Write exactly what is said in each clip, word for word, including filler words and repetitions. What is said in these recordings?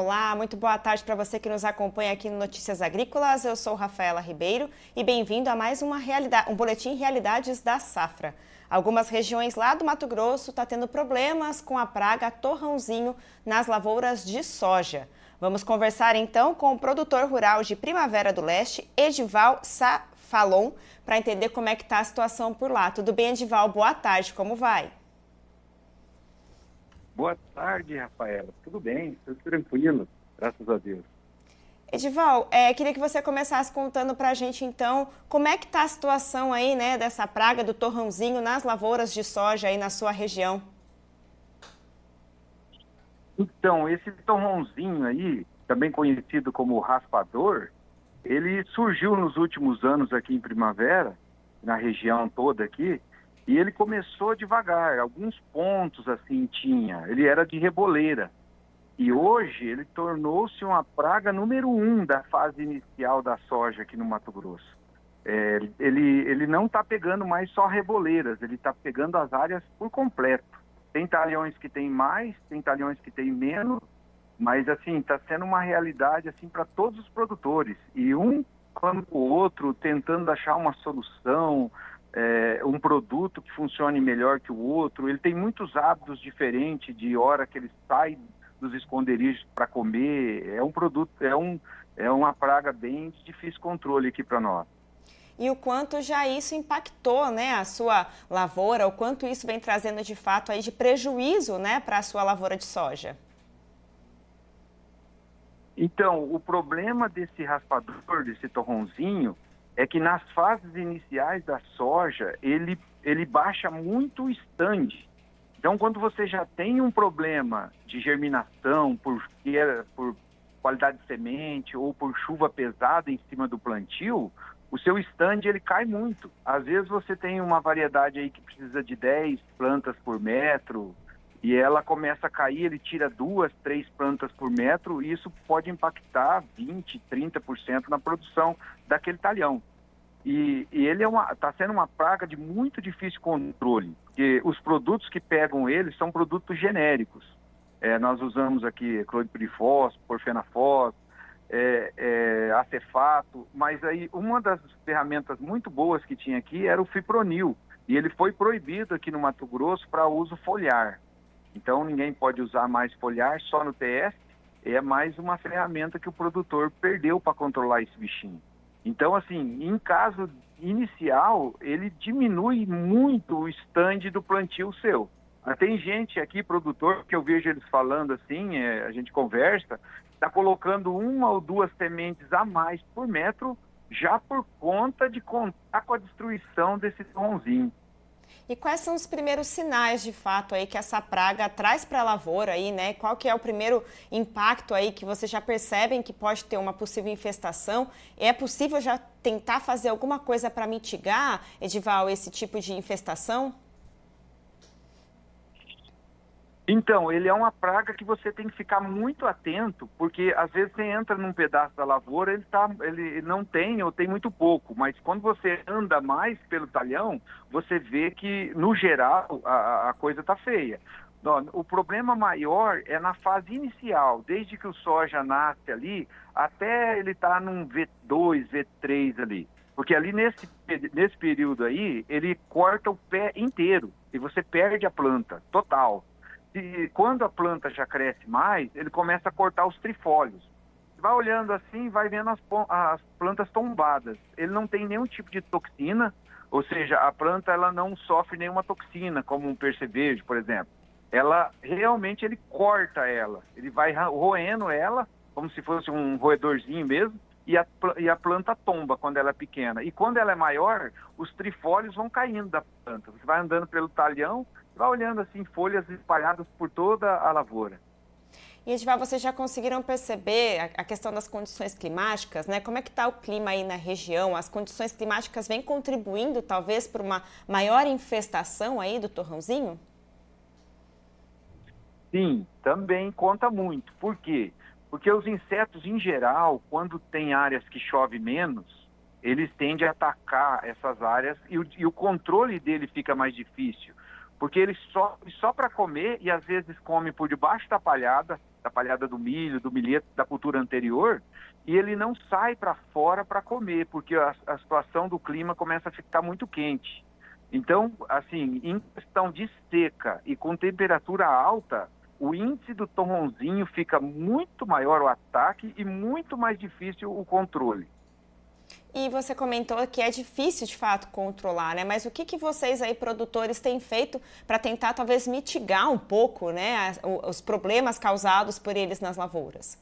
Olá, muito boa tarde para você que nos acompanha aqui no Notícias Agrícolas. Eu sou Rafaela Ribeiro e bem-vindo a mais uma realidade, um boletim Realidades da Safra. Algumas regiões lá do Mato Grosso estão tendo problemas com a praga torrãozinho nas lavouras de soja. Vamos conversar então com o produtor rural de Primavera do Leste, Edival Safalon, para entender como é que está a situação por lá. Tudo bem, Edival? Boa tarde, como vai? Boa tarde, Rafaela. Tudo bem, tudo tranquilo, graças a Deus. Edival, é, queria que você começasse contando para a gente, então, como é que está a situação aí, né, dessa praga do torrãozinho nas lavouras de soja aí na sua região? Então, esse torrãozinho aí, também conhecido como raspador, ele surgiu nos últimos anos aqui em Primavera, na região toda aqui, e ele começou devagar, alguns pontos assim tinha, ele era de reboleira. E hoje ele tornou-se uma praga número um da fase inicial da soja aqui no Mato Grosso. É, ele, ele não está pegando mais só reboleiras, ele está pegando as áreas por completo. Tem talhões que tem mais, tem talhões que tem menos, mas assim, está sendo uma realidade assim para todos os produtores. E um falando com o outro, tentando achar uma solução, é, um produto que funcione melhor que o outro. Ele tem muitos hábitos diferentes de hora que ele sai dos esconderijos para comer. É um produto, é, um, é uma praga bem de difícil controle aqui para nós. E o quanto já isso impactou, né, a sua lavoura, o quanto isso vem trazendo de fato aí de prejuízo, né, para a sua lavoura de soja? Então, o problema desse raspador, desse torrãozinho, é que nas fases iniciais da soja, ele, ele baixa muito o stand. Então, quando você já tem um problema de germinação, por, por qualidade de semente ou por chuva pesada em cima do plantio, o seu stand ele cai muito. Às vezes você tem uma variedade aí que precisa de dez plantas por metro e ela começa a cair, ele tira duas, três plantas por metro e isso pode impactar vinte, trinta por cento na produção daquele talhão. E, e ele está é sendo uma praga de muito difícil controle, porque os produtos que pegam ele são produtos genéricos. É, nós usamos aqui cloripirifos, porfenafos, é, é, acefato, mas aí uma das ferramentas muito boas que tinha aqui era o fipronil, e ele foi proibido aqui no Mato Grosso para uso foliar. Então ninguém pode usar mais foliar, só no T S, é mais uma ferramenta que o produtor perdeu para controlar esse bichinho. Então, assim, em caso inicial, ele diminui muito o stand do plantio seu. Tem gente aqui, produtor, que eu vejo eles falando assim, é, a gente conversa, está colocando uma ou duas sementes a mais por metro, já por conta de contar com a destruição desse torrãozinho. E quais são os primeiros sinais, de fato, aí que essa praga traz para a lavoura aí, né? Qual que é o primeiro impacto aí que vocês já percebem que pode ter uma possível infestação? É possível já tentar fazer alguma coisa para mitigar, Edival, esse tipo de infestação? Então, ele é uma praga que você tem que ficar muito atento, porque às vezes você entra num pedaço da lavoura, ele, tá, ele não tem ou tem muito pouco, mas quando você anda mais pelo talhão, você vê que, no geral, a, a coisa está feia. O problema maior é na fase inicial, desde que o soja nasce ali, até ele estar tá num V dois, V três ali. Porque ali nesse, nesse período aí, ele corta o pé inteiro e você perde a planta total. E quando a planta já cresce mais, ele começa a cortar os trifólios. Vai olhando assim, vai vendo as, as plantas tombadas. Ele não tem nenhum tipo de toxina, ou seja, a planta ela não sofre nenhuma toxina, como um percevejo, por exemplo. Ela realmente ele corta ela, ele vai roendo ela, como se fosse um roedorzinho mesmo, e a, e a planta tomba quando ela é pequena. E quando ela é maior, os trifólios vão caindo da planta. Você vai andando pelo talhão, vai olhando assim folhas espalhadas por toda a lavoura. E, Edival, vocês já conseguiram perceber a questão das condições climáticas, né? Como é que está o clima aí na região? As condições climáticas vêm contribuindo, talvez, para uma maior infestação aí do torrãozinho? Sim, também conta muito. Por quê? Porque os insetos, em geral, quando tem áreas que chove menos, eles tendem a atacar essas áreas e o, e o controle dele fica mais difícil. Porque ele só, só para comer e às vezes come por debaixo da palhada, da palhada do milho, do milheto da cultura anterior, e ele não sai para fora para comer, porque a, a situação do clima começa a ficar muito quente. Então, assim, em questão de seca e com temperatura alta, o índice do torronzinho fica muito maior o ataque e muito mais difícil o controle. E você comentou que é difícil, de fato, controlar, né? Mas o que, que vocês aí, produtores, têm feito para tentar, talvez, mitigar um pouco, né, os problemas causados por eles nas lavouras?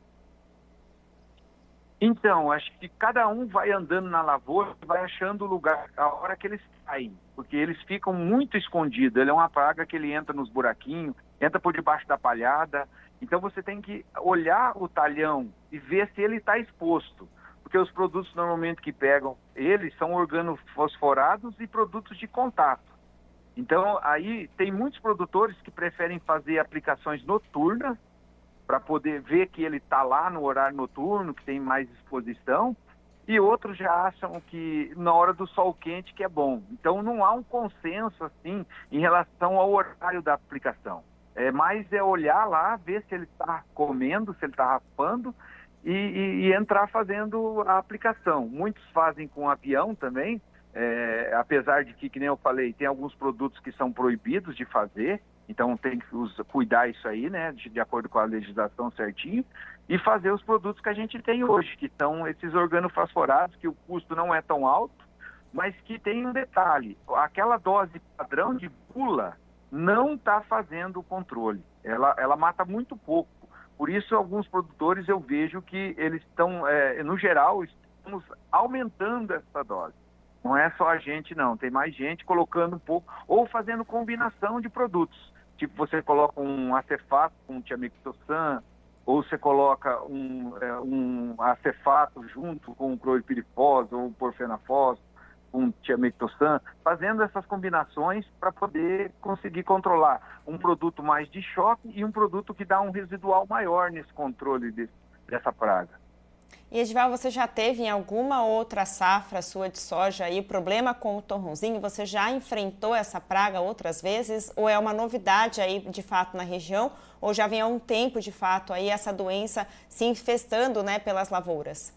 Então, acho que cada um vai andando na lavoura e vai achando o lugar a hora que eles saem, porque eles ficam muito escondidos. Ele é uma praga que ele entra nos buraquinhos, entra por debaixo da palhada. Então, você tem que olhar o talhão e ver se ele está exposto, porque os produtos normalmente que pegam eles são organofosforados e produtos de contato. Então, aí tem muitos produtores que preferem fazer aplicações noturnas, para poder ver que ele está lá no horário noturno, que tem mais exposição, e outros já acham que na hora do sol quente que é bom. Então não há um consenso assim em relação ao horário da aplicação. É mais é olhar lá, ver se ele está comendo, se ele está raspando e, e, e entrar fazendo a aplicação. Muitos fazem com avião também, é, apesar de que, que nem eu falei, tem alguns produtos que são proibidos de fazer. Então tem que cuidar isso aí, né, de, de acordo com a legislação certinho, e fazer os produtos que a gente tem hoje, que são esses organofosforados, que o custo não é tão alto, mas que tem um detalhe, aquela dose padrão de bula não está fazendo o controle, ela, ela mata muito pouco. Por isso, alguns produtores eu vejo que eles estão, é, no geral, estamos aumentando essa dose. Não é só a gente, não. Tem mais gente colocando um pouco, ou fazendo combinação de produtos. Tipo, você coloca um acefato com tiamectosan, ou você coloca um, um acefato junto com um clorpirifos ou um porfenafos, um tiamectosan, fazendo essas combinações para poder conseguir controlar um produto mais de choque e um produto que dá um residual maior nesse controle de, dessa praga. E Edival, você já teve em alguma outra safra sua de soja aí problema com o torronzinho? Você já enfrentou essa praga outras vezes? Ou é uma novidade aí de fato na região? Ou já vem há um tempo de fato aí essa doença se infestando, né, pelas lavouras?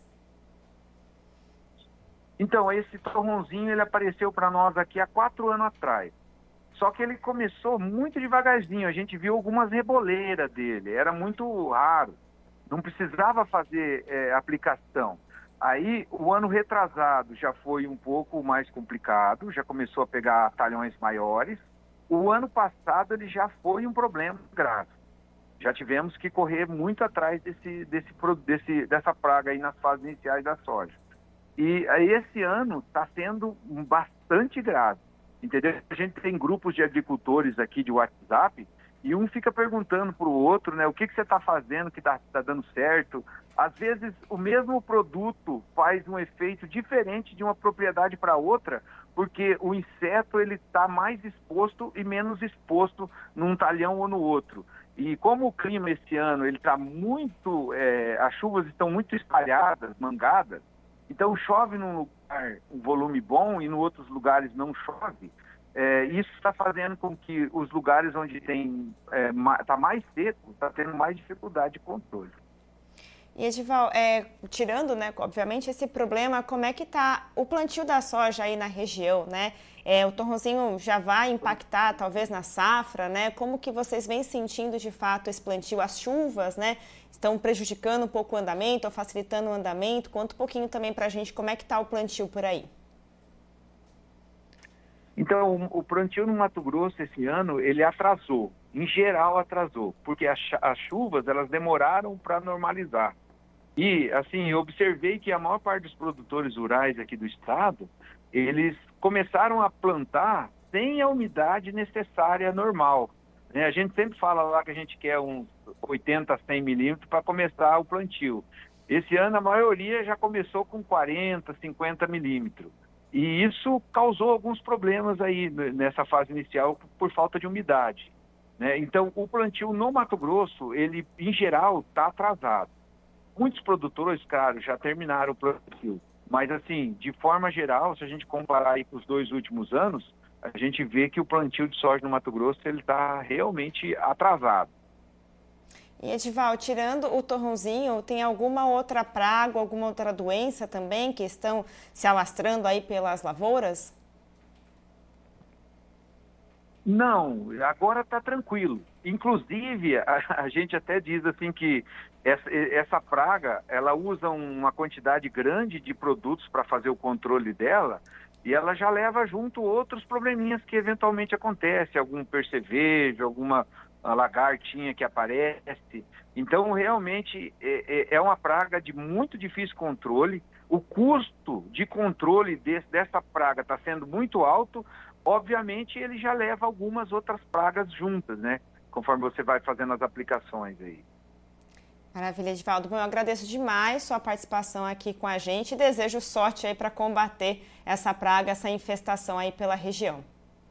Então, esse torronzinho ele apareceu para nós aqui há quatro anos atrás. Só que ele começou muito devagarzinho. A gente viu algumas reboleiras dele. Era muito raro. Não precisava fazer é, aplicação. Aí, o ano retrasado já foi um pouco mais complicado, já começou a pegar talhões maiores. O ano passado ele já foi um problema grave. Já tivemos que correr muito atrás desse, desse, desse, dessa praga aí nas fases iniciais da soja. E aí, esse ano está sendo bastante grave, entendeu? A gente tem grupos de agricultores aqui de WhatsApp, e um fica perguntando para o outro, né, o que, que você está fazendo que está tá dando certo. Às vezes, o mesmo produto faz um efeito diferente de uma propriedade para outra, porque o inseto ele está mais exposto e menos exposto num talhão ou no outro. E como o clima esse ano ele está muito, é, as chuvas estão muito espalhadas, mangadas, então chove num lugar um volume bom e em outros lugares não chove. É, isso está fazendo com que os lugares onde tem é, ma, tá mais seco, está tendo mais dificuldade de controle. E Edival, é, tirando, né, obviamente, esse problema, como é que está o plantio da soja aí na região, né? É, o torronzinho já vai impactar, talvez, na safra, né? Como que vocês vêm sentindo, de fato, esse plantio? As chuvas, né, estão prejudicando um pouco o andamento ou facilitando o andamento? Conta um pouquinho também para a gente como é que está o plantio por aí. Então, o plantio no Mato Grosso esse ano, ele atrasou. Em geral, atrasou, porque as, as chuvas, elas demoraram para normalizar. E, assim, eu observei que a maior parte dos produtores rurais aqui do estado, eles começaram a plantar sem a umidade necessária normal. Né? A gente sempre fala lá que a gente quer uns oitenta, cem milímetros para começar o plantio. Esse ano, a maioria já começou com quarenta, cinquenta milímetros. E isso causou alguns problemas aí nessa fase inicial por falta de umidade, né? Então, o plantio no Mato Grosso, ele, em geral, está atrasado. Muitos produtores, claro, já terminaram o plantio. Mas, assim, de forma geral, se a gente comparar aí com os dois últimos anos, a gente vê que o plantio de soja no Mato Grosso ele está realmente atrasado. E Edival, tirando o torrãozinho, tem alguma outra praga, alguma outra doença também que estão se alastrando aí pelas lavouras? Não, agora está tranquilo. Inclusive, a, a gente até diz assim que essa, essa praga, ela usa uma quantidade grande de produtos para fazer o controle dela e ela já leva junto outros probleminhas que eventualmente acontecem, algum percevejo, alguma lagartinha que aparece. Então, realmente, é, é uma praga de muito difícil controle. O custo de controle desse, dessa praga está sendo muito alto. Obviamente, ele já leva algumas outras pragas juntas, né? Conforme você vai fazendo as aplicações aí. Maravilha, Edivaldo. Bom, eu agradeço demais sua participação aqui com a gente e desejo sorte aí para combater essa praga, essa infestação aí pela região.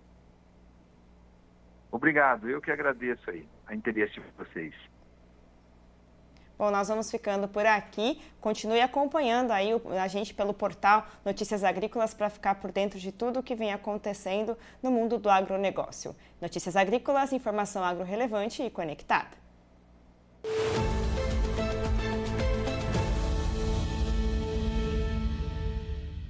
Obrigado, eu que agradeço aí a interesse de vocês. Bom, nós vamos ficando por aqui. Continue acompanhando aí a gente pelo portal Notícias Agrícolas para ficar por dentro de tudo o que vem acontecendo no mundo do agronegócio. Notícias Agrícolas, informação agro relevante e conectada.